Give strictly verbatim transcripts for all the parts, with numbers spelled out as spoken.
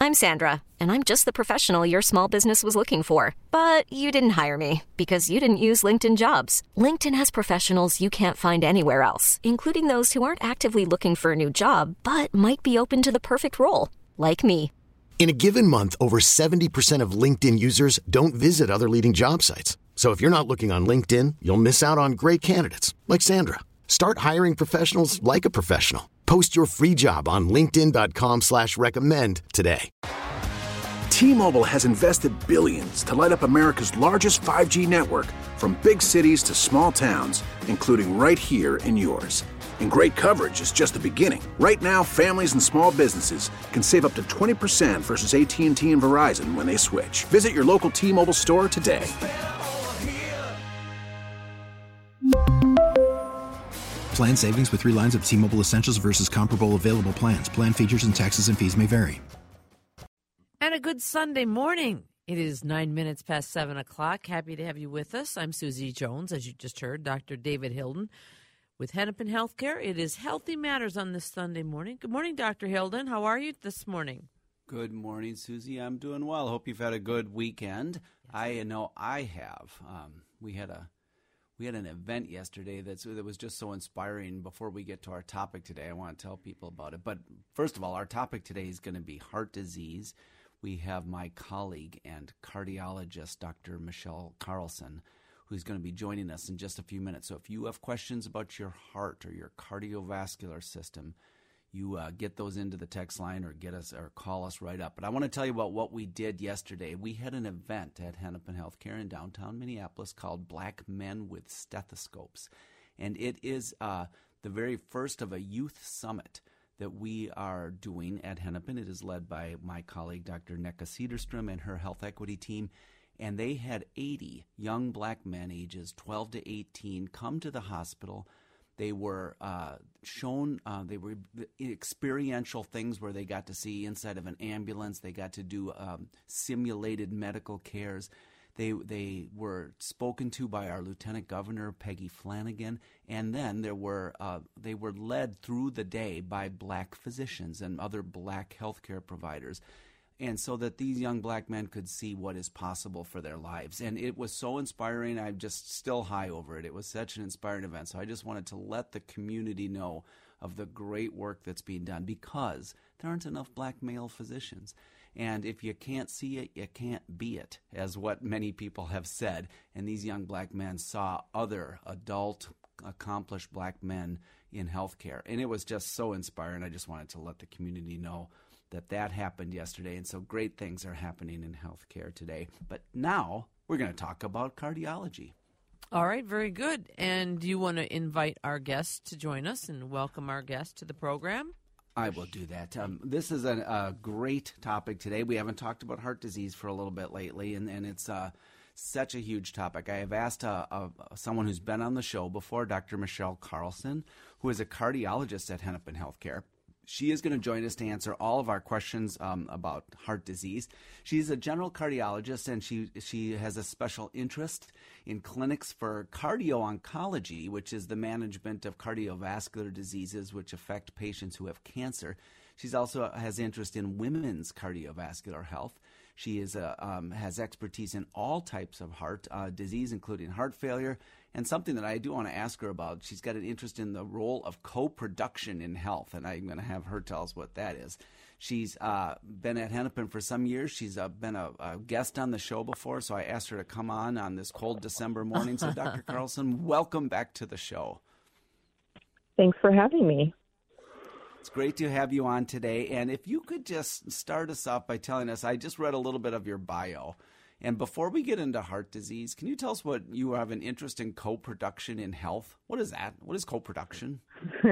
I'm Sandra, and I'm just the professional your small business was looking for. But you didn't hire me because you didn't use LinkedIn Jobs. LinkedIn has professionals you can't find anywhere else, including those who aren't actively looking for a new job, but might be open to the perfect role, like me. In a given month, over seventy percent of LinkedIn users don't visit other leading job sites. So if you're not looking on LinkedIn, you'll miss out on great candidates like Sandra. Start hiring professionals like a professional. Post your free job on linkedin dot com slash recommend today. T-Mobile has invested billions to light up America's largest five G network, from big cities to small towns, including right here in yours. And great coverage is just the beginning. Right now, families and small businesses can save up to twenty percent versus A T and T and Verizon when they switch. Visit your local T-Mobile store today. Plan savings with three lines of T-Mobile Essentials versus comparable available plans. Plan features and taxes and fees may vary. And a good Sunday morning. It is nine minutes past seven o'clock. Happy to have you with us. I'm Susie Jones, as you just heard, Doctor David Hilden with Hennepin Healthcare. It is Healthy Matters on this Sunday morning. Good morning, Doctor Hilden. How are you this morning? Good morning, Susie. I'm doing well. Hope you've had a good weekend. Yes. I know I have. Um, we had a we had an event yesterday that's, that was just so inspiring. Before we get to our topic today, I want to tell people about it. But first of all, our topic today is going to be heart disease. We have my colleague and cardiologist, Doctor Michelle Carlson, who's going to be joining us in just a few minutes. So if you have questions about your heart or your cardiovascular system, you uh, get those into the text line or get us or call us right up. But I want to tell you about what we did yesterday. We had an event at Hennepin Healthcare in downtown Minneapolis called Black Men with Stethoscopes. And it is uh, the very first of a youth summit that we are doing at Hennepin. It is led by my colleague, Doctor Necka Cederstrom, and her health equity team. And they had eighty young black men ages twelve to eighteen come to the hospital. They were uh, shown, uh, they were experiential things where they got to see inside of an ambulance. They got to do um, simulated medical cares. They they were spoken to by our Lieutenant Governor, Peggy Flanagan, and then there were uh, they were led through the day by black physicians and other black healthcare providers. And so that these young black men could see what is possible for their lives. And it was so inspiring. I'm just still high over it. It was such an inspiring event. So I just wanted to let the community know of the great work that's being done, because there aren't enough black male physicians. And if you can't see it, you can't be it, as what many people have said. And these young black men saw other adult, accomplished black men in healthcare. And it was just so inspiring. I just wanted to let the community know that that happened yesterday, and so great things are happening in healthcare today. But now we're going to talk about cardiology. All right, very good. And do you want to invite our guests to join us and welcome our guests to the program? I will do that. Um, this is a, a great topic today. We haven't talked about heart disease for a little bit lately, and, and it's uh, such a huge topic. I have asked uh, uh, someone who's been on the show before, Doctor Michelle Carlson, who is a cardiologist at Hennepin Healthcare. She is going to join us to answer all of our questions um, about heart disease. She's a general cardiologist, and she she has a special interest in clinics for cardio-oncology, which is the management of cardiovascular diseases which affect patients who have cancer. She also has interest in women's cardiovascular health. She is a, um, has expertise in all types of heart uh, disease, including heart failure. And something that I do want to ask her about, she's got an interest in the role of co-production in health, and I'm going to have her tell us what that is. She's uh, been at Hennepin for some years. She's uh, been a, a guest on the show before, so I asked her to come on on this cold December morning. So, Doctor Carlson, welcome back to the show. Thanks for having me. It's great to have you on today. And if you could just start us off by telling us, I just read a little bit of your bio. And before we get into heart disease, can you tell us what you have an interest in co-production in health? What is that? What is co-production?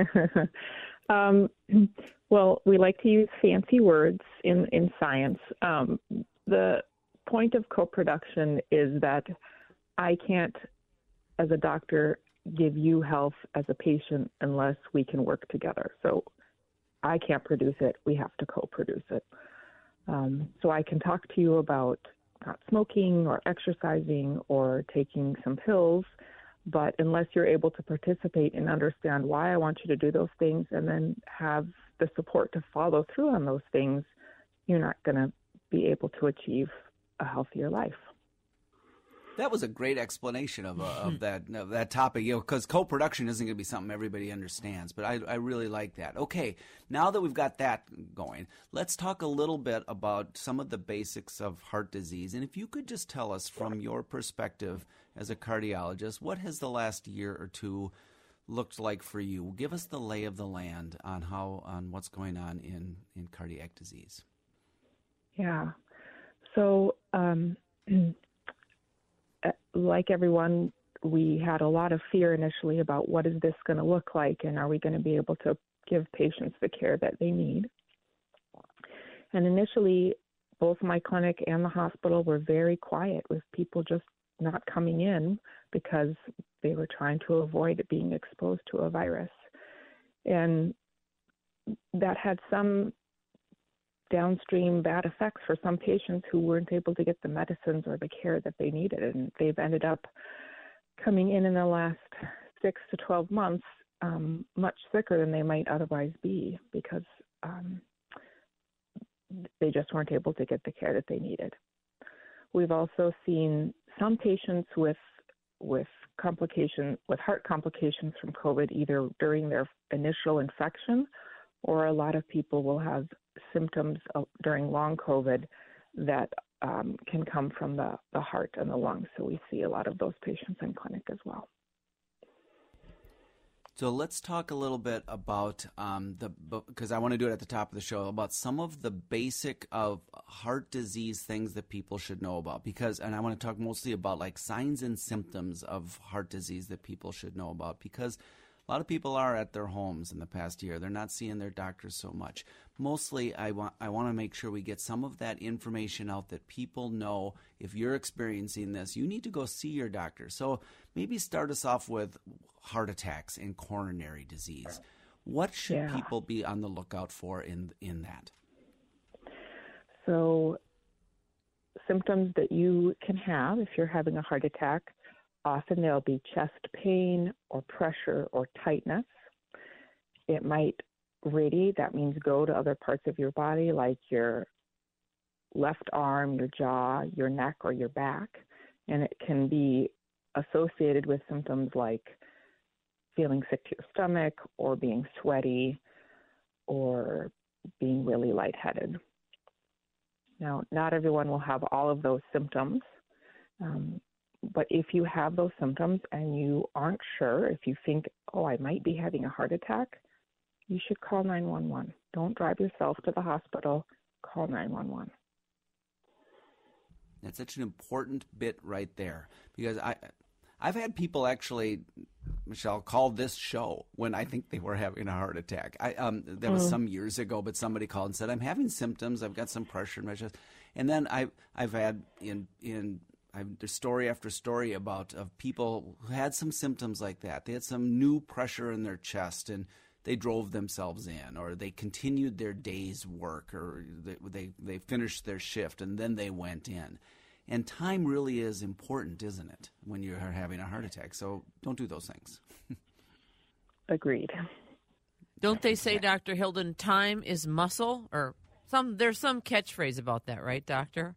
um, well, we like to use fancy words in, in science. Um, the point of co-production is that I can't, as a doctor, give you health as a patient unless we can work together. So I can't produce it. We have to co-produce it. Um, so I can talk to you about not smoking or exercising or taking some pills, but unless you're able to participate and understand why I want you to do those things and then have the support to follow through on those things, you're not going to be able to achieve a healthier life. That was a great explanation of, uh, of that of that topic, you know, because co-production isn't going to be something everybody understands, but I, I really like that. Okay, now that we've got that going, let's talk a little bit about some of the basics of heart disease. And if you could just tell us from your perspective as a cardiologist, what has the last year or two looked like for you? Give us the lay of the land on how on what's going on in, in cardiac disease. Yeah, so um like everyone, we had a lot of fear initially about what is this going to look like, and are we going to be able to give patients the care that they need. And initially, both my clinic and the hospital were very quiet, with people just not coming in because they were trying to avoid being exposed to a virus. And that had some downstream bad effects for some patients who weren't able to get the medicines or the care that they needed. And they've ended up coming in in the last six to twelve months um, much sicker than they might otherwise be, because um, they just weren't able to get the care that they needed. We've also seen some patients with with complication, with heart complications from COVID, either during their initial infection, or a lot of people will have symptoms during long COVID that um, can come from the, the heart and the lungs. So we see a lot of those patients in clinic as well. So let's talk a little bit about um, the, because I want to do it at the top of the show, about some of the basic of heart disease things that people should know about. Because, and I want to talk mostly about like signs and symptoms of heart disease that people should know about, because a lot of people are at their homes in the past year. They're not seeing their doctors so much. Mostly, I want I want to make sure we get some of that information out that people know if you're experiencing this, you need to go see your doctor. So maybe start us off with heart attacks and coronary disease. What should yeah. people be on the lookout for in in that? So symptoms that you can have if you're having a heart attack, often there'll be chest pain or pressure or tightness. It might radiate, that means go to other parts of your body like your left arm, your jaw, your neck, or your back. And it can be associated with symptoms like feeling sick to your stomach or being sweaty or being really lightheaded. Now, not everyone will have all of those symptoms. Um, But if you have those symptoms and you aren't sure, if you think, oh, I might be having a heart attack, you should call nine one one. Don't drive yourself to the hospital. Call nine one one. That's such an important bit right there, because I, I've had people actually, Michelle, call this show when I think they were having a heart attack. I, um, that was mm. some years ago, but somebody called and said, I'm having symptoms. I've got some pressure in my chest. And then I, I've had in in I've, there's story after story about of people who had some symptoms like that. They had some new pressure in their chest, and they drove themselves in, or they continued their day's work, or they, they they finished their shift and then they went in. And time really is important, isn't it, when you're having a heart attack? So don't do those things. Agreed. Don't they say, Doctor Hilden, time is muscle? Or some there's some catchphrase about that, right, Doctor?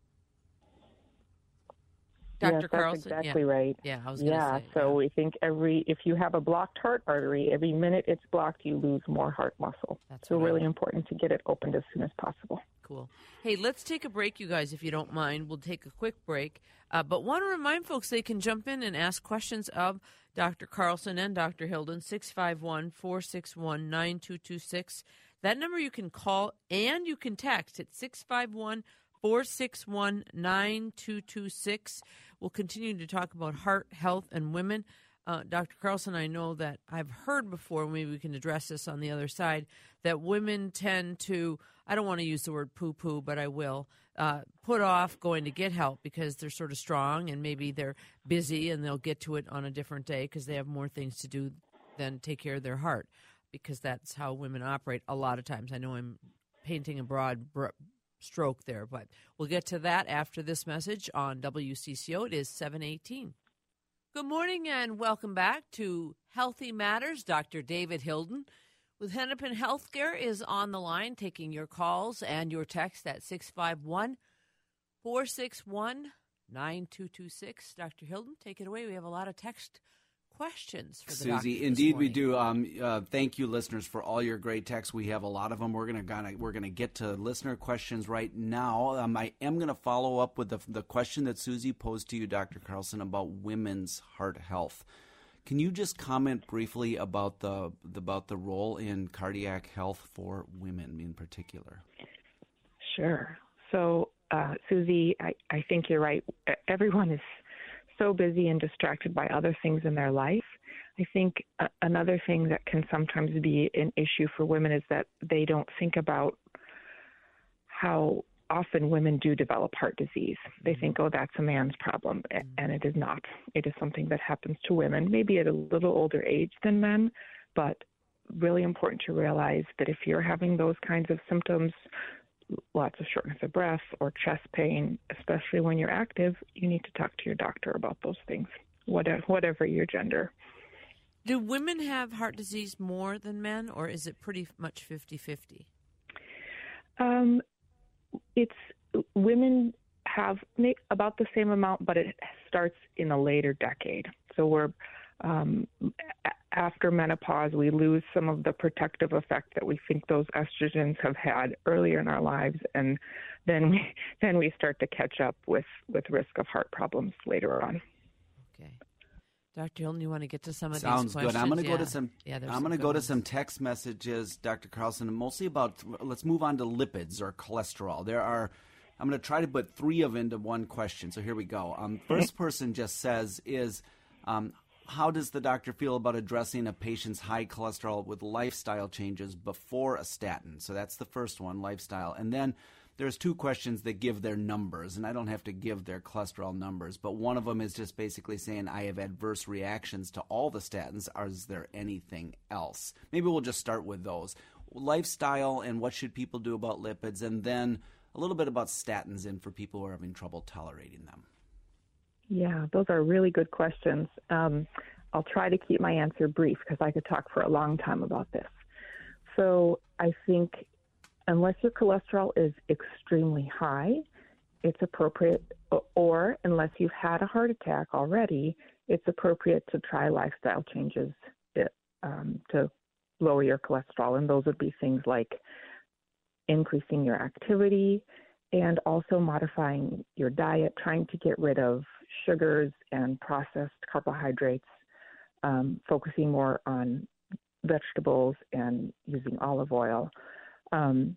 Doctor Yes, Carlson? that's exactly yeah. right. Yeah, I was going to yeah, say. so yeah. we think every if you have a blocked heart artery, every minute it's blocked, you lose more heart muscle. That's so right. really important to get it opened as soon as possible. Cool. Hey, let's take a break, you guys, if you don't mind. We'll take a quick break. Uh, but want to remind folks they can jump in and ask questions of Doctor Carlson and Doctor Hilden, six five one, four six one, nine two two six. That number you can call and you can text at six five one, four six one, nine two two six. We'll continue to talk about heart health and women. Uh, Doctor Carlson, I know that I've heard before, maybe we can address this on the other side, that women tend to, I don't want to use the word poo-poo, but I will, uh, put off going to get help because they're sort of strong and maybe they're busy and they'll get to it on a different day because they have more things to do than take care of their heart, because that's how women operate a lot of times. I know I'm painting a broad br- stroke there, but we'll get to that after this message on W C C O. It is seven eighteen. Good morning and welcome back to Healthy Matters. Doctor David Hilden with Hennepin Healthcare is on the line, taking your calls and your text at six five one, four six one, nine two two six. Doctor Hilden, take it away. We have a lot of text questions for the Susie, indeed we do. Um, uh, thank you, listeners, for all your great texts. We have a lot of them. We're gonna, gonna we're gonna get to listener questions right now. Um, I am gonna follow up with the the question that Susie posed to you, Doctor Carlson, about women's heart health. Can you just comment briefly about the about the role in cardiac health for women in particular? Sure. So, uh, Susie, I, I think you're right. Everyone is so busy and distracted by other things in their life. I think uh, another thing that can sometimes be an issue for women is that they don't think about how often women do develop heart disease. They think, oh, that's a man's problem, and it is not. It is something that happens to women, maybe at a little older age than men, but really important to realize that if you're having those kinds of symptoms, lots of shortness of breath or chest pain, especially when you're active, you need to talk to your doctor about those things, whatever, whatever your gender. Do women have heart disease more than men, or is it pretty much fifty-fifty? Um, it's women have about the same amount, but it starts in a later decade. So we're um, after menopause, we lose some of the protective effect that we think those estrogens have had earlier in our lives, and then we then we start to catch up with, with risk of heart problems later on. Okay, Doctor Hilden, you want to get to some of Sounds these questions? good. I'm going to yeah. go to some. Yeah, I'm going to go ones. to some text messages, Doctor Carlson, mostly about. Let's move on to lipids or cholesterol. There are. I'm going to try to put three of into one question. So here we go. Um, first person just says is. Um, How does the doctor feel about addressing a patient's high cholesterol with lifestyle changes before a statin? So that's the first one, lifestyle. And then there's two questions that give their numbers, and I don't have to give their cholesterol numbers, but one of them is just basically saying, I have adverse reactions to all the statins. Is there anything else? Maybe we'll just start with those. Lifestyle and what should people do about lipids, and then a little bit about statins in for people who are having trouble tolerating them. Yeah, those are really good questions. Um, I'll try to keep my answer brief because I could talk for a long time about this. So I think unless your cholesterol is extremely high, it's appropriate, or unless you've had a heart attack already, it's appropriate to try lifestyle changes um, to lower your cholesterol. And those would be things like increasing your activity and also modifying your diet, trying to get rid of sugars and processed carbohydrates, um, focusing more on vegetables and using olive oil. Um,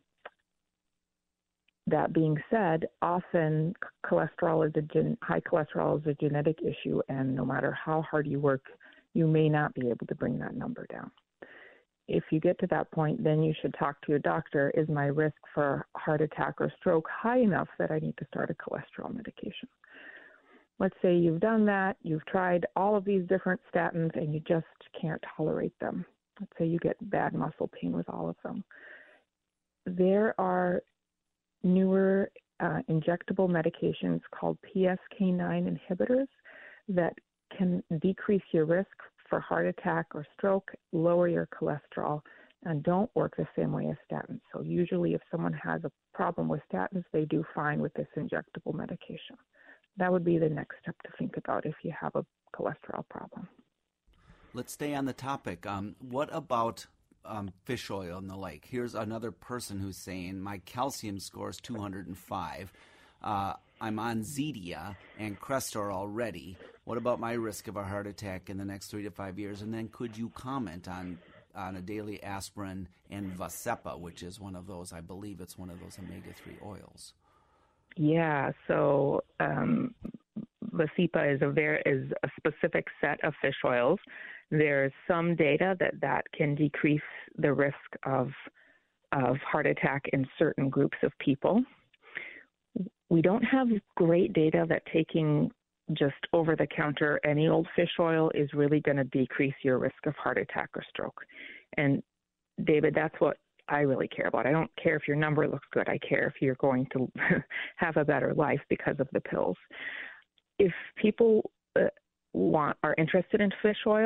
that being said, often cholesterol is a gen- high cholesterol is a genetic issue, and no matter how hard you work, you may not be able to bring that number down. If you get to that point, then you should talk to your doctor. Is my risk for heart attack or stroke high enough that I need to start a cholesterol medication? Let's say you've done that, you've tried all of these different statins, and you just can't tolerate them. Let's say you get bad muscle pain with all of them. There are newer uh, injectable medications called P S K nine inhibitors that can decrease your risk for heart attack or stroke, lower your cholesterol, and don't work the same way as statins. So usually if someone has a problem with statins, they do fine with this injectable medication. That would be the next step to think about if you have a cholesterol problem. Let's stay on the topic. Um, what about um, fish oil and the like? Here's another person who's saying, my calcium score is two hundred five. Uh, I'm on Zetia and Crestor already. What about my risk of a heart attack in the next three to five years? And then could you comment on, on a daily aspirin and Vascepa, which is one of those, I believe it's one of those omega three oils. Yeah, so um, Vascepa is a very is a specific set of fish oils. There's some data that that can decrease the risk of of heart attack in certain groups of people. We don't have great data that taking just over-the-counter any old fish oil is really going to decrease your risk of heart attack or stroke. And David, that's what I really care about. I don't care if your number looks good. I care if you're going to have a better life because of the pills. If people uh, want are interested in fish oil,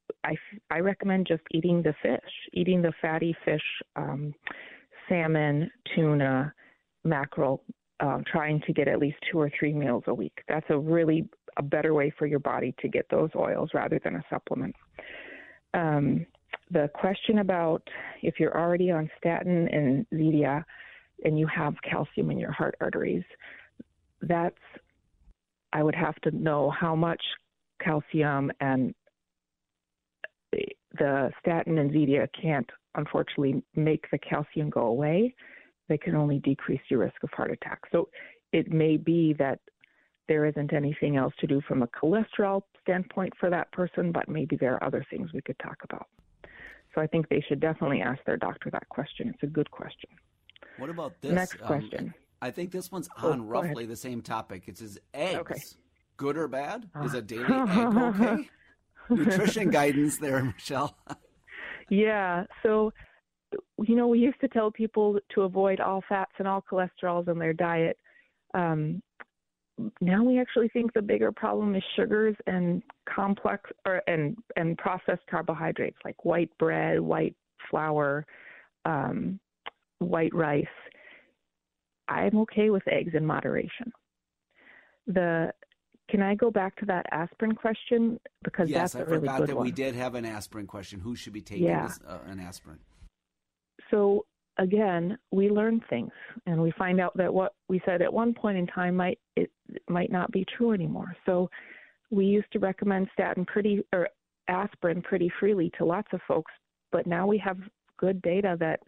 I, I recommend just eating the fish, eating the fatty fish, um, salmon, tuna, mackerel, um, trying to get at least two or three meals a week. That's a really a better way for your body to get those oils rather than a supplement. Um, the question about if you're already on statin and Zetia and you have calcium in your heart arteries, that's, I would have to know how much calcium, and the statin and Zetia can't, unfortunately, make the calcium go away. They can only decrease your risk of heart attack. So it may be that there isn't anything else to do from a cholesterol standpoint for that person, but maybe there are other things we could talk about. So I think they should definitely ask their doctor that question. It's a good question. What about this? Next question. Um, I think this one's Oh, on go roughly ahead. the same topic. It says eggs. Okay. Good or bad? Is Uh. a daily egg okay? Nutrition guidance there, Michelle. Yeah. So, you know, we used to tell people to avoid all fats and all cholesterols in their diet. Um, now we actually think the bigger problem is sugars and complex or and and processed carbohydrates like white bread, white flour, um, white rice. I'm okay with eggs in moderation. The Can I go back to that aspirin question? Because Yes, that's I a really forgot good that one. we did have an aspirin question. Who should be taking Yeah. this, uh, an aspirin? So again, we learn things, and we find out that what we said at one point in time might it might not be true anymore. So we used to recommend statin pretty or aspirin pretty freely to lots of folks, but now we have good data that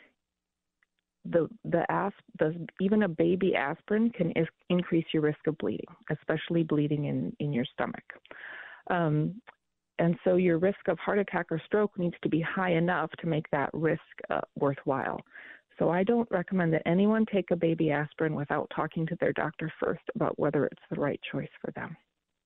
the the asp the even a baby aspirin can is, increase your risk of bleeding, especially bleeding in in your stomach. Um, And so your risk of heart attack or stroke needs to be high enough to make that risk uh, worthwhile. So I don't recommend that anyone take a baby aspirin without talking to their doctor first about whether it's the right choice for them.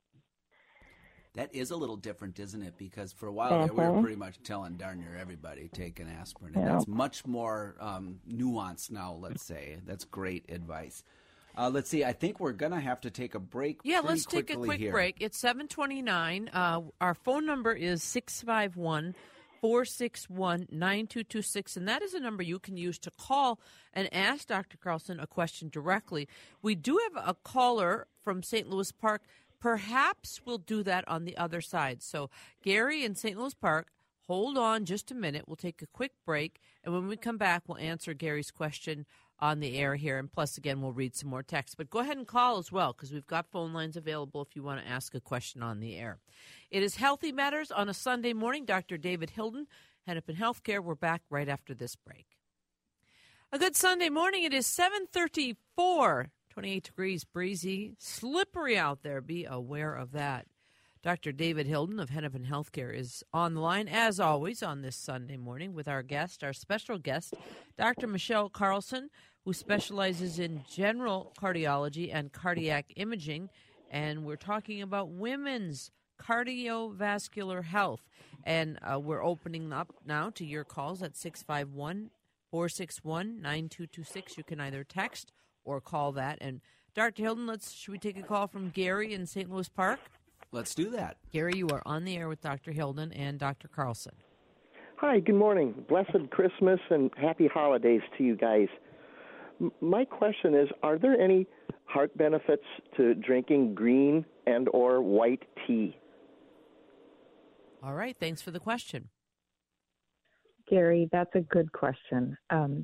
That is a little different, isn't it? Because for a while there, we were Mhm. pretty much telling darn near everybody take an aspirin. And Yeah. that's much more um, nuanced now, let's say. That's great advice. Uh, let's see. I think we're going to have to take a break. Yeah, pretty let's take a quickly quick here. break. It's seven twenty-nine. Uh, our phone number is six five one, four six one, nine two two six, and that is a number you can use to call and ask Doctor Carlson a question directly. We do have a caller from Saint Louis Park. Perhaps we'll do that on the other side. So, Gary in Saint Louis Park, hold on just a minute. We'll take a quick break, and when we come back, we'll answer Gary's question on the air here, and plus, again, we'll read some more text. But go ahead and call as well, because we've got phone lines available if you want to ask a question on the air. It is Healthy Matters on a Sunday morning. Doctor David Hilden, Hennepin Healthcare. We're back right after this break. A good Sunday morning. It is seven thirty-four, twenty-eight degrees, breezy, slippery out there. Be aware of that. Doctor David Hilden of Hennepin Healthcare is on the line, as always, on this Sunday morning with our guest, our special guest, Doctor Michelle Carlson, who specializes in general cardiology and cardiac imaging. And we're talking about women's cardiovascular health. And uh, we're opening up now to your calls at six five one, four six one, nine two two six. You can either text or call that. And Doctor Hilden, let's should we take a call from Gary in Saint Louis Park? Let's do that. Gary, you are on the air with Doctor Hilden and Doctor Carlson. Hi, good morning. Blessed Christmas and happy holidays to you guys. M- my question is, are there any heart benefits to drinking green and or white tea? All right, thanks for the question. Gary, that's a good question. Um,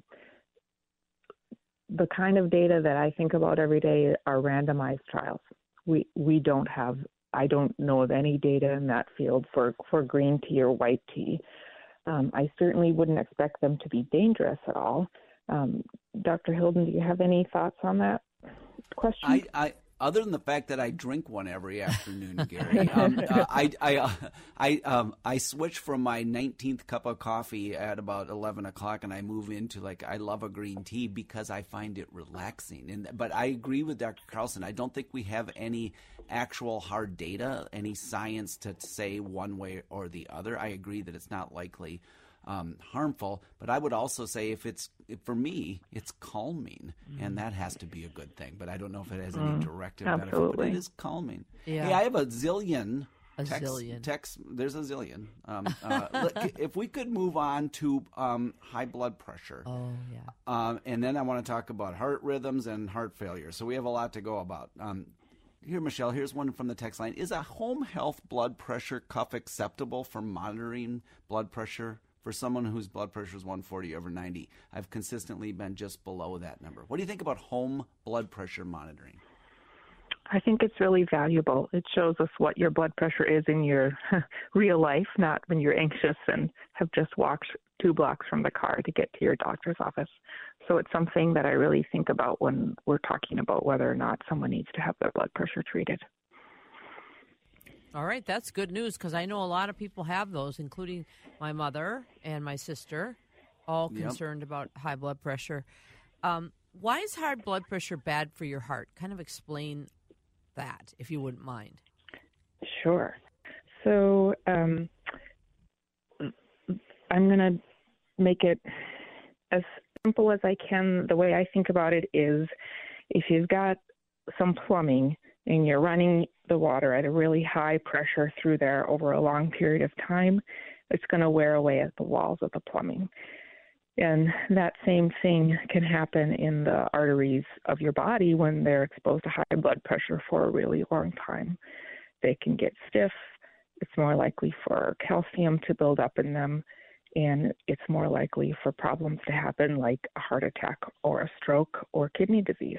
the kind of data that I think about every day are randomized trials. We we don't have, I don't know of any data in that field for, for green tea or white tea. Um, I certainly wouldn't expect them to be dangerous at all. Um, Doctor Hilden, do you have any thoughts on that question? I, I, other than the fact that I drink one every afternoon, Gary, um, uh, I, I, uh, I, um, I switch from my nineteenth cup of coffee at about eleven o'clock, and I move into like I love a green tea because I find it relaxing. And but I agree with Doctor Carlson. I don't think we have any actual hard data, any science to say one way or the other. I agree that it's not likely um, harmful, but I would also say if it's if for me, it's calming, mm. and that has to be a good thing. But I don't know if it has any mm, directive absolutely. benefit, but it is calming. Yeah. Hey, I have a zillion A text, zillion. Text, there's a zillion. Um, uh, look, if we could move on to um, high blood pressure. Oh, yeah. Um, and then I want to talk about heart rhythms and heart failure. So we have a lot to go about. Um, here, Michelle, here's one from the text line. Is a home health blood pressure cuff acceptable for monitoring blood pressure for someone whose blood pressure is one forty over ninety? I've consistently been just below that number. What do you think about home blood pressure monitoring? I think it's really valuable. It shows us what your blood pressure is in your real life, not when you're anxious and have just walked two blocks from the car to get to your doctor's office. So it's something that I really think about when we're talking about whether or not someone needs to have their blood pressure treated. All right, that's good news because I know a lot of people have those, including my mother and my sister, all Yep. concerned about high blood pressure. Um, why is high blood pressure bad for your heart? Kind of explain that, if you wouldn't mind. Sure. So um, I'm going to make it as simple as I can. The way I think about it is if you've got some plumbing and you're running the water at a really high pressure through there over a long period of time, it's going to wear away at the walls of the plumbing. And that same thing can happen in the arteries of your body when they're exposed to high blood pressure for a really long time. They can get stiff. It's more likely for calcium to build up in them, and it's more likely for problems to happen like a heart attack or a stroke or kidney disease.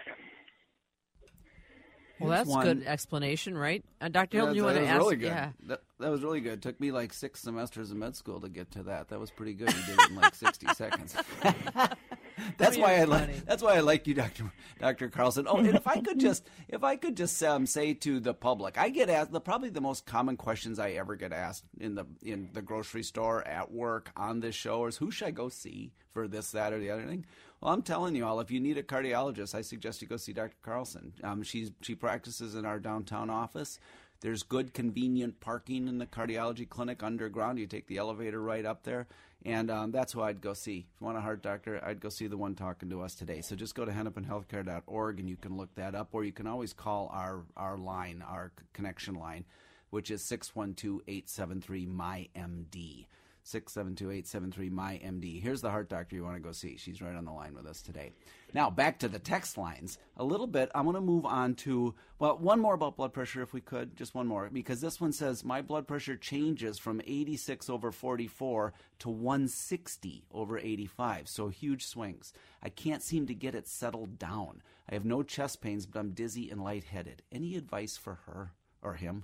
Well, Here's that's a one- good explanation, right? Uh, Doctor Hilton, Yeah, you want that to was ask? really good. Yeah. That, that was really good. It took me like six semesters of med school to get to that. That was pretty good. You did it in like sixty seconds. That's Oh, why I you're like. funny. That's why I like you, Doctor Doctor Carlson. Oh, and if I could just, if I could just um, say to the public, I get asked the probably the most common questions I ever get asked in the in the grocery store, at work, on this show is who should I go see for this, that, or the other thing. Well, I'm telling you all, if you need a cardiologist, I suggest you go see Doctor Carlson. Um, she's she practices in our downtown office. There's good, convenient parking in the cardiology clinic underground. You take the elevator right up there, and um, that's who I'd go see. If you want a heart doctor, I'd go see the one talking to us today. So just go to hennepin healthcare dot org, and you can look that up, or you can always call our, our line, our connection line, which is six one two, eight seven three, M Y M D. six seven two, eight seven three, M Y M D. Here's the heart doctor you want to go see. She's right on the line with us today. Now, back to the text lines a little bit. I want to move on to, well, one more about blood pressure if we could. Just one more, because this one says, my blood pressure changes from eighty-six over forty-four to one sixty over eighty-five. So huge swings. I can't seem to get it settled down. I have no chest pains, but I'm dizzy and lightheaded. Any advice for her or him?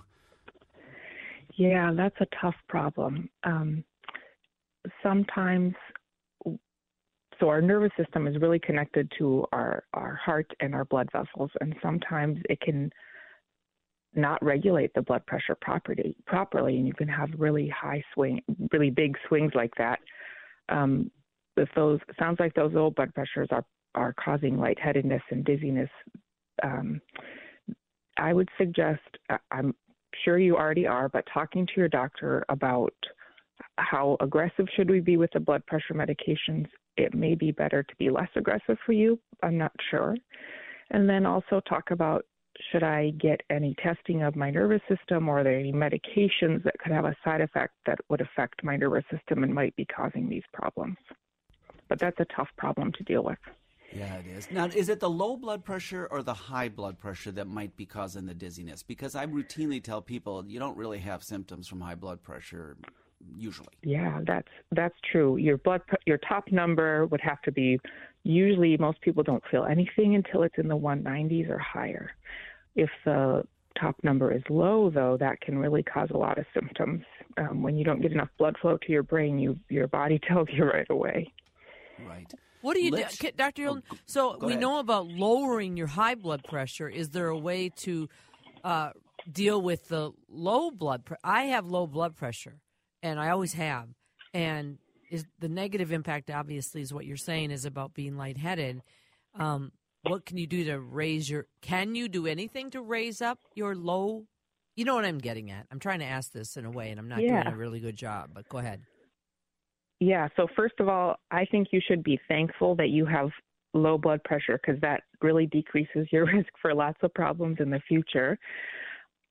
Yeah, that's a tough problem. Um, sometimes, so our nervous system is really connected to our, our heart and our blood vessels, and sometimes it can not regulate the blood pressure properly, properly, and you can have really high swing, really big swings like that. Um, if those, it sounds like those low blood pressures are, are causing lightheadedness and dizziness. Um, I would suggest, I'm sure you already are, but talking to your doctor about how aggressive should we be with the blood pressure medications. It may be better to be less aggressive for you. I'm not sure. And then also talk about, should I get any testing of my nervous system, or are there any medications that could have a side effect that would affect my nervous system and might be causing these problems. But that's a tough problem to deal with. Yeah, it is. Now, is it the low blood pressure or the high blood pressure that might be causing the dizziness? Because I routinely tell people you don't really have symptoms from high blood pressure usually. Yeah, that's that's true. Your blood, your top number would have to be, usually most people don't feel anything until it's in the one nineties or higher. If the top number is low, though, that can really cause a lot of symptoms. Um, when you don't get enough blood flow to your brain, you your body tells you right away. Right. What do you Let's- do, Doctor Hilton? Oh, so go we ahead. know about lowering your high blood pressure. Is there a way to uh, deal with the low blood pressure? I have low blood pressure, and I always have. And is the negative impact, obviously, is what you're saying, is about being lightheaded. Um, what can you do to raise your – can you do anything to raise up your low – you know what I'm getting at. I'm trying to ask this in a way, and I'm not Yeah. doing a really good job, but go ahead. Yeah, so first of all, I think you should be thankful that you have low blood pressure, because that really decreases your risk for lots of problems in the future.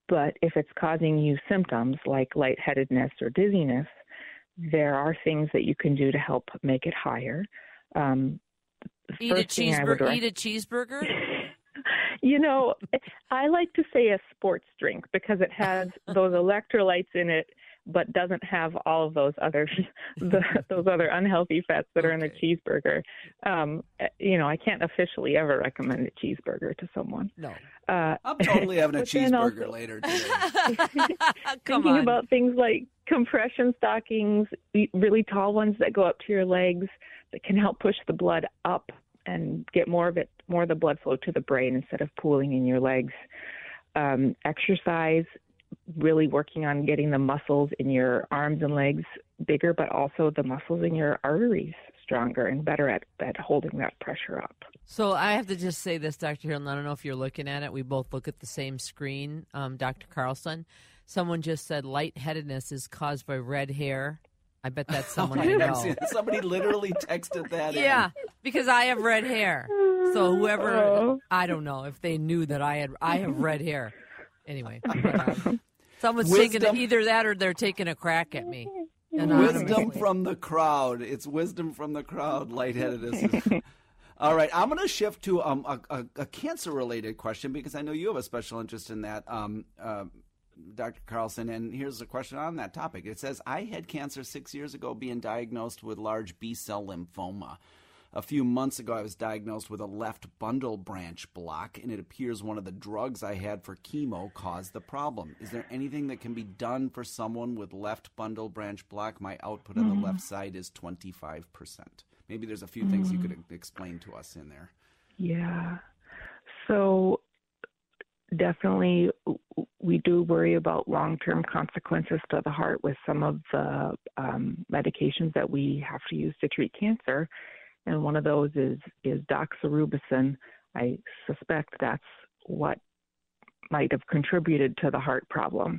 But if it's causing you symptoms like lightheadedness or dizziness, there are things that you can do to help make it higher. Um, eat, a cheeseburger, rec- eat a cheeseburger? You know, I like to say a sports drink because it has those electrolytes in it, but doesn't have all of those other the, those other unhealthy fats that okay. are in the cheeseburger. Um, you know, I can't officially ever recommend a cheeseburger to someone. No. Uh, I'm totally having a cheeseburger also, later today. Thinking on. about things like compression stockings, really tall ones that go up to your legs that can help push the blood up and get more of it, more of the blood flow to the brain instead of pooling in your legs. Um, exercise, really working on getting the muscles in your arms and legs bigger, but also the muscles in your arteries stronger and better at, at holding that pressure up. So I have to just say this, Doctor Hill, and I don't know if you're looking at it. We both look at the same screen, um, Doctor Carlson. Someone just said lightheadedness is caused by red hair. I bet that's someone I know. Somebody literally texted that Yeah, in. because I have red hair. So whoever, oh. I don't know if they knew that I had, I have red hair. Anyway, someone's Wisdom. taking either that or they're taking a crack at me. Wisdom from the crowd. It's wisdom from the crowd. Lightheadedness. All right, I'm going to shift to um, a, a, a cancer-related question because I know you have a special interest in that, um, uh, Doctor Carlson. And here's a question on that topic. It says, I had cancer six years ago being diagnosed with large B-cell lymphoma. A few months ago, I was diagnosed with a left bundle branch block, and it appears one of the drugs I had for chemo caused the problem. Is there anything that can be done for someone with left bundle branch block? My output on the left side is twenty-five percent. Maybe there's a few things you could explain to us in there. Yeah. So definitely we do worry about long-term consequences to the heart with some of the um, medications that we have to use to treat cancer. And one of those is, is doxorubicin. I suspect that's what might have contributed to the heart problem.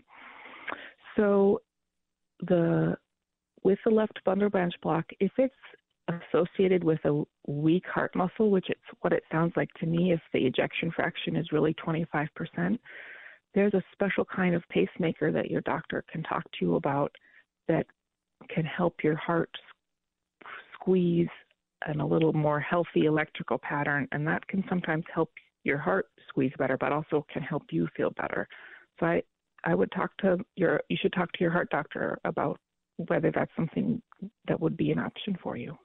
So the with the left bundle branch block, if it's associated with a weak heart muscle, which it's what it sounds like to me, if the ejection fraction is really twenty-five percent, there's a special kind of pacemaker that your doctor can talk to you about that can help your heart squeeze and a little more healthy electrical pattern, and that can sometimes help your heart squeeze better, but also can help you feel better. So I, I would talk to your, you should talk to your heart doctor about whether that's something that would be an option for you.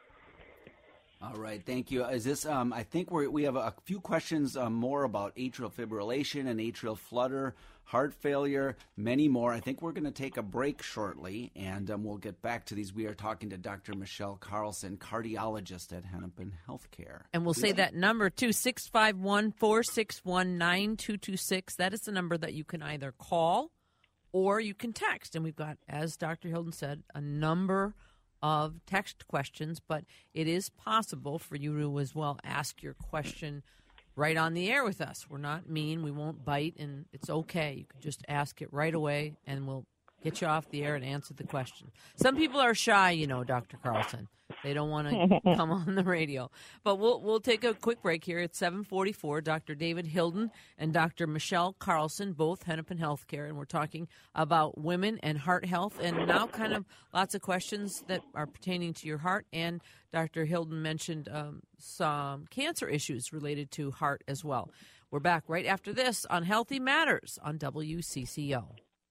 All right, thank you. Is this? Um, I think we we have a few questions um, more about atrial fibrillation and atrial flutter, heart failure, many more. I think we're going to take a break shortly, and um, we'll get back to these. We are talking to Doctor Michelle Carlson, cardiologist at Hennepin Healthcare. And we'll say that number too, six five one, four six one, nine two two six. That is the number that you can either call or you can text. And we've got, as Doctor Hilden said, a number of text questions, but it is possible for you to as well ask your question right on the air with us. We're not mean. We won't bite, and it's okay. You can just ask it right away, and we'll get you off the air and answer the question. Some people are shy, you know, Doctor Carlson. They don't want to come on the radio. But we'll we'll take a quick break here at seven forty-four. Doctor David Hilden and Doctor Michelle Carlson, both Hennepin Healthcare, and we're talking about women and heart health, and now kind of lots of questions that are pertaining to your heart. And Doctor Hilden mentioned um, some cancer issues related to heart as well. We're back right after this on Healthy Matters on W C C O.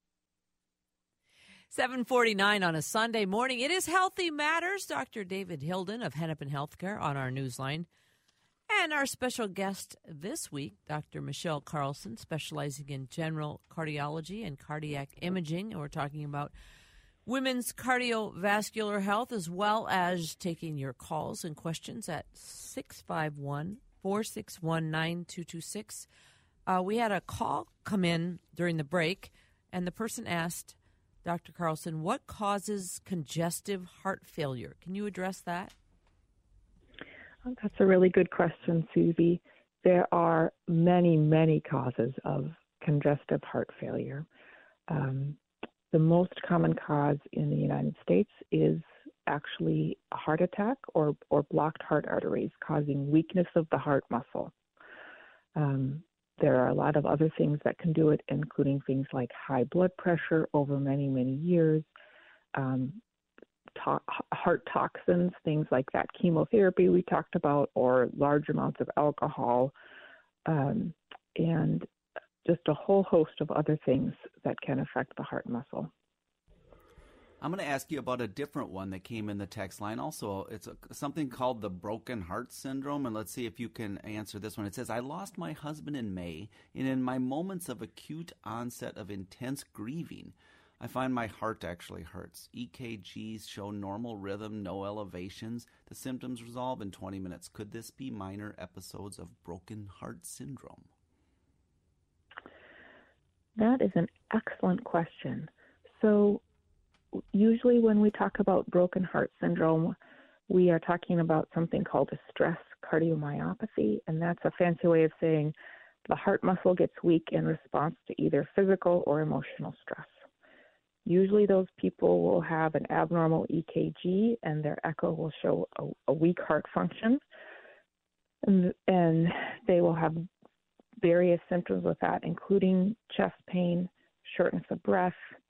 seven forty-nine on a Sunday morning. It is Healthy Matters. Doctor David Hilden of Hennepin Healthcare on our newsline. And our special guest this week, Doctor Michelle Carlson, specializing in general cardiology and cardiac imaging. And we're talking about women's cardiovascular health, as well as taking your calls and questions at six five one, four six one, nine two two six. Uh, we had a call come in during the break, and the person asked, Doctor Carlson, what causes congestive heart failure? Can you address that? That's a really good question, Susie. There are many, many causes of congestive heart failure. Um, the most common cause in the United States is actually a heart attack or, or blocked heart arteries causing weakness of the heart muscle. Um, there are a lot of other things that can do it, including things like high blood pressure over many, many years, um, to- heart toxins, things like that chemotherapy we talked about, or large amounts of alcohol, um, and just a whole host of other things that can affect the heart muscle. I'm going to ask you about a different one that came in the text line. Also, it's a, something called the broken heart syndrome, and let's see if you can answer this one. It says, I lost my husband in May, and in my moments of acute onset of intense grieving, I find my heart actually hurts. E K Gs show normal rhythm, no elevations. The symptoms resolve in twenty minutes. Could this be minor episodes of broken heart syndrome? That is an excellent question. So usually when we talk about broken heart syndrome, we are talking about something called a stress cardiomyopathy, and that's a fancy way of saying the heart muscle gets weak in response to either physical or emotional stress. Usually those people will have an abnormal E K G and their echo will show a, a weak heart function, and, and they will have various symptoms with that, including chest pain, shortness of breath.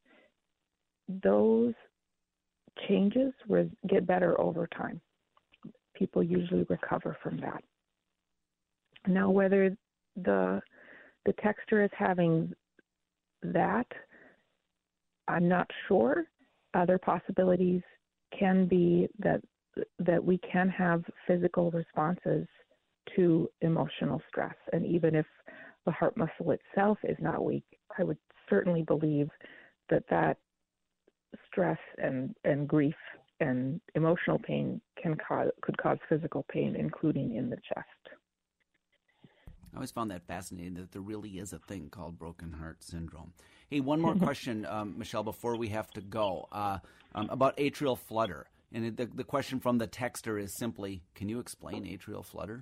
Those changes will get better over time. People usually recover from that. Now, whether the the texter is having that, I'm not sure. Other possibilities can be that that we can have physical responses to emotional stress. And even if the heart muscle itself is not weak, I would certainly believe that that stress and, and grief and emotional pain can cause could cause physical pain, including in the chest. I always found that fascinating that there really is a thing called broken heart syndrome. Hey, one more question, um, Michelle, before we have to go, uh, um, about atrial flutter. And the, the question from the texter is simply, can you explain atrial flutter?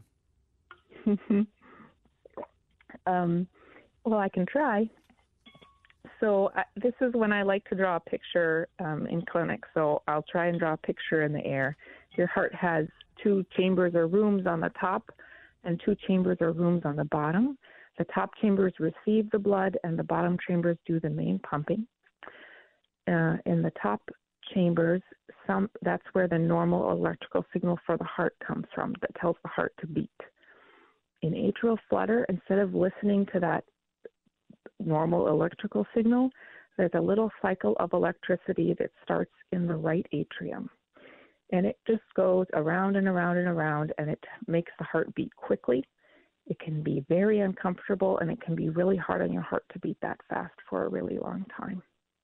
um, well, I can try. So uh, this is when I like to draw a picture um, in clinic. So I'll try and draw a picture in the air. Your heart has two chambers or rooms on the top and two chambers or rooms on the bottom. The top chambers receive the blood and the bottom chambers do the main pumping. Uh, in the top chambers, some that's where the normal electrical signal for the heart comes from that tells the heart to beat. In atrial flutter, instead of listening to that normal electrical signal, there's a little cycle of electricity that starts in the right atrium. And it just goes around and around and around, and it makes the heart beat quickly. It can be very uncomfortable, and it can be really hard on your heart to beat that fast for a really long time.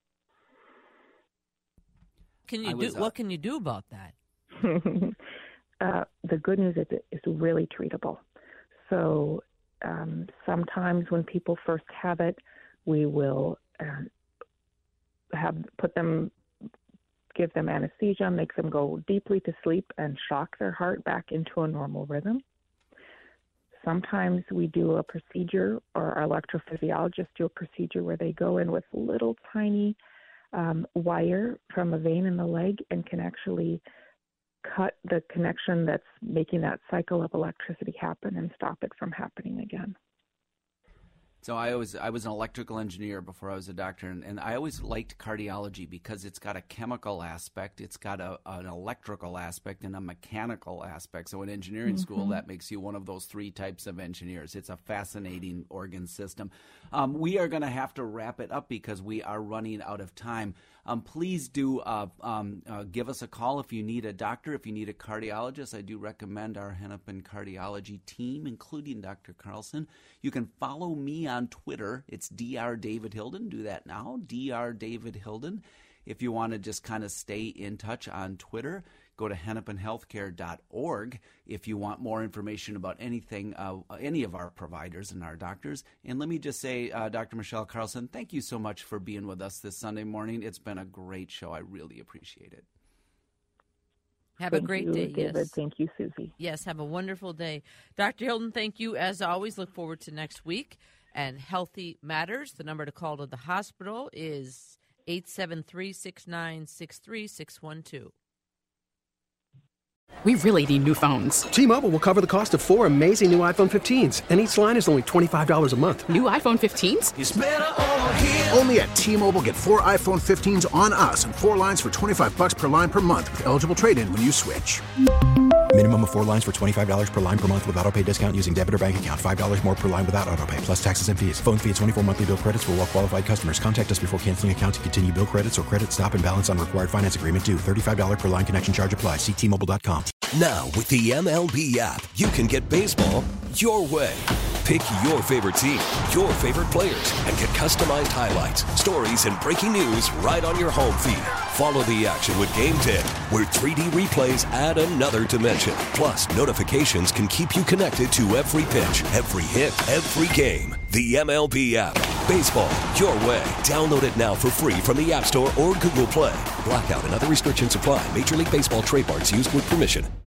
Can you was, do? uh, What can you do about that? uh, the good news is it is really treatable. So um, sometimes when people first have it, we will uh, have put them, give them anesthesia, make them go deeply to sleep, and shock their heart back into a normal rhythm. Sometimes we do a procedure, or our electrophysiologists do a procedure where they go in with little tiny um, wire from a vein in the leg and can actually cut the connection that's making that cycle of electricity happen and stop it from happening again. So I was I was an electrical engineer before I was a doctor, and, and I always liked cardiology because it's got a chemical aspect, it's got a, an electrical aspect, and a mechanical aspect. So in engineering mm-hmm. school, that makes you one of those three types of engineers. It's a fascinating organ system. Um, we are going to have to wrap it up because we are running out of time. Um, please do uh, um, uh, give us a call if you need a doctor, if you need a cardiologist. I do recommend our Hennepin Cardiology team, including Doctor Carlson. You can follow me on Twitter. It's Doctor David Hilden. Do that now, Doctor David Hilden. If you want to just kind of stay in touch on Twitter, go to hennepin healthcare dot org if you want more information about anything, uh, any of our providers and our doctors. And let me just say, uh, Doctor Michelle Carlson, thank you so much for being with us this Sunday morning. It's been a great show. I really appreciate it. Have thank a great you, day. David. Yes. Thank you, Susie. Yes, have a wonderful day. Doctor Hilden, thank you as always. Look forward to next week. And Healthy Matters, the number to call to the hospital is eight seven three, six nine six three, six one two. We really need new phones. T-Mobile will cover the cost of four amazing new iPhone fifteens, and each line is only twenty-five dollars a month. New iPhone fifteens? It's better over here. Only at T-Mobile, get four iPhone fifteens on us and four lines for twenty-five dollars per line per month with eligible trade-in when you switch. Minimum of four lines for twenty-five dollars per line per month with autopay discount using debit or bank account. five dollars more per line without autopay, plus taxes and fees. Phone fee at twenty-four monthly bill credits for well-qualified customers. Contact us before canceling account to continue bill credits or credit stop and balance on required finance agreement due. thirty-five dollars per line connection charge applies. See T Mobile dot com. Now, with the M L B app, you can get baseball your way. Pick your favorite team, your favorite players, and get customized highlights, stories, and breaking news right on your home feed. Follow the action with Game ten, where three D replays add another dimension. Plus, notifications can keep you connected to every pitch, every hit, every game. The M L B app. Baseball your way. Download it now for free from the App Store or Google Play. Blackout and other restrictions apply. Major League Baseball trademarks used with permission.